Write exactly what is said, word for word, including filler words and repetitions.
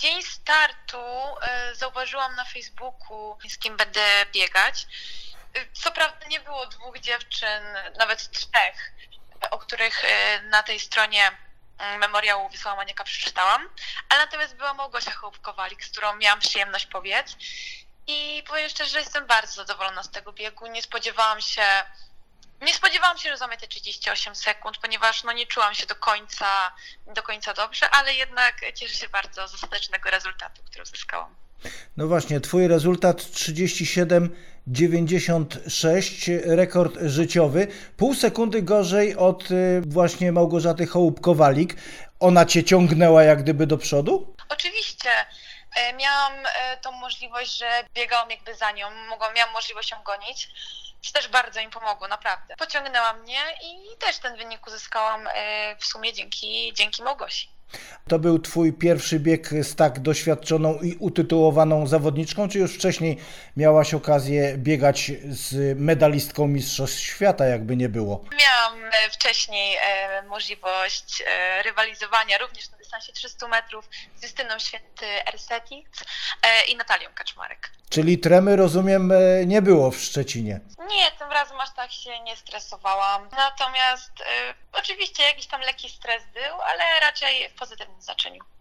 dzień startu y, zauważyłam na Facebooku, z kim będę biegać. Y, co prawda nie było dwóch dziewczyn, nawet trzech, o których y, na tej stronie y, memoriału Wisła Maniaka przeczytałam, ale natomiast była Małgosia Hołub-Kowalik, z którą miałam przyjemność pobiec. I powiem szczerze, że jestem bardzo zadowolona z tego biegu. Nie spodziewałam się, nie spodziewałam się, że zajmę te trzydzieści osiem sekund, ponieważ no, nie czułam się do końca, do końca dobrze, ale jednak cieszę się bardzo z ostatecznego rezultatu, który uzyskałam. No właśnie, twój rezultat trzydzieści siedem dziewięćdziesiąt sześć, rekord życiowy. Pół sekundy gorzej od właśnie Małgorzaty Hołub-Kowalik. Ona cię ciągnęła jak gdyby do przodu? Oczywiście. Miałam tą możliwość, że biegałam jakby za nią, mogłam, miałam możliwość ją gonić, co też bardzo im pomogło, naprawdę. Pociągnęła mnie i też ten wynik uzyskałam w sumie dzięki, dzięki Małgosi. To był twój pierwszy bieg z tak doświadczoną i utytułowaną zawodniczką, czy już wcześniej miałaś okazję biegać z medalistką Mistrzostw Świata, jakby nie było? Miałam wcześniej możliwość rywalizowania również na dystansie trzystu metrów z Justyną Święty-Ersetic i Natalią Kaczmarek. Czyli tremy, rozumiem, nie było w Szczecinie? Nie, tym razem aż tak się nie stresowałam. Natomiast y, oczywiście jakiś tam lekki stres był, ale raczej w pozytywnym znaczeniu.